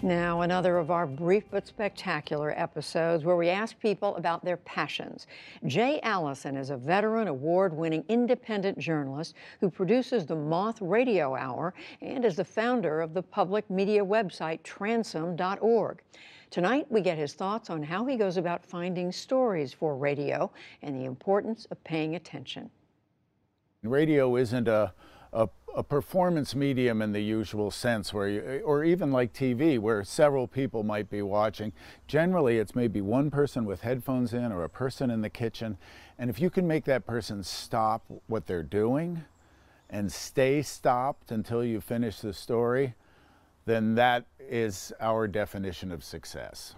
Now, another of our brief but spectacular episodes where we ask people about their passions. Jay Allison is a veteran, award-winning independent journalist who produces the Moth Radio Hour and is the founder of the public media website Transom.org. Tonight, we get his thoughts on how he goes about finding stories for radio and the importance of paying attention. Radio isn't a performance medium in the usual sense, or even like TV, where several people might be watching. Generally, it's maybe one person with headphones in or a person in the kitchen. And if you can make that person stop what they're doing and stay stopped until you finish the story, then that is our definition of success.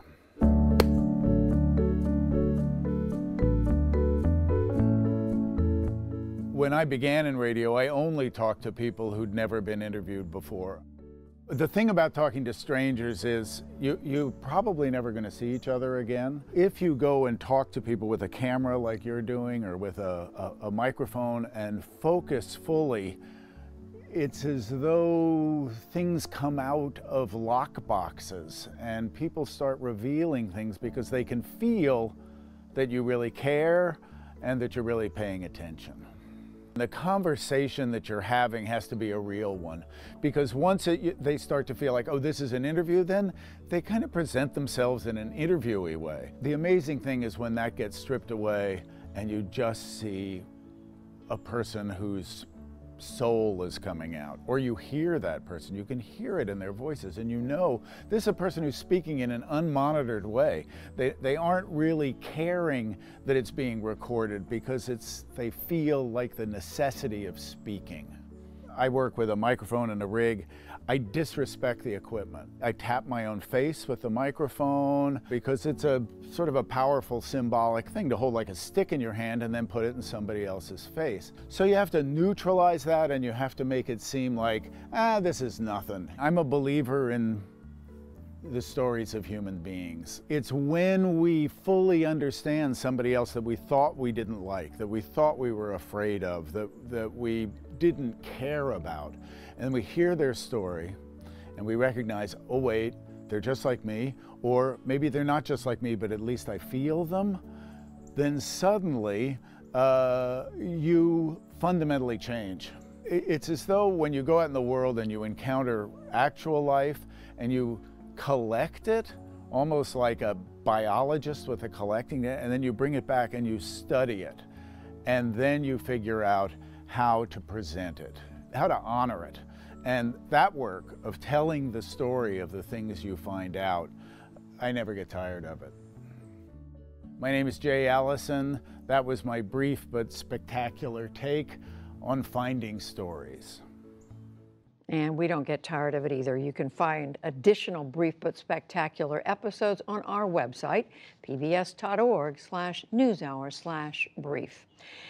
When I began in radio, I only talked to people who'd never been interviewed before. The thing about talking to strangers is you're probably never going to see each other again. If you go and talk to people with a camera like you're doing, or with a microphone, and focus fully, it's as though things come out of lock boxes and people start revealing things because they can feel that you really care and that you're really paying attention. The conversation that you're having has to be a real one, because once they start to feel like, oh, this is an interview, then they kind of present themselves in an interviewee way. The amazing thing is when that gets stripped away and you just see a person whose soul is coming out, or you hear that person, you can hear it in their voices, and you know this is a person who's speaking in an unmonitored way. They aren't really caring that it's being recorded because they feel like the necessity of speaking. I work with a microphone and a rig. I disrespect the equipment. I tap my own face with the microphone because it's a sort of a powerful symbolic thing to hold like a stick in your hand and then put it in somebody else's face. So you have to neutralize that, and you have to make it seem like, this is nothing. I'm a believer in the stories of human beings. It's when we fully understand somebody else that we thought we didn't like, that we thought we were afraid of, that we didn't care about, and we hear their story and we recognize, oh wait, they're just like me, or maybe they're not just like me, but at least I feel them, then suddenly you fundamentally change. It's as though when you go out in the world and you encounter actual life and you collect it, almost like a biologist with a collecting it, and then you bring it back and you study it, and then you figure out how to present it, how to honor it. And that work of telling the story of the things you find out, I never get tired of it. My name is Jay Allison. That was my brief but spectacular take on finding stories. And we don't get tired of it either. You can find additional brief but spectacular episodes on our website, pbs.org/newshour/brief.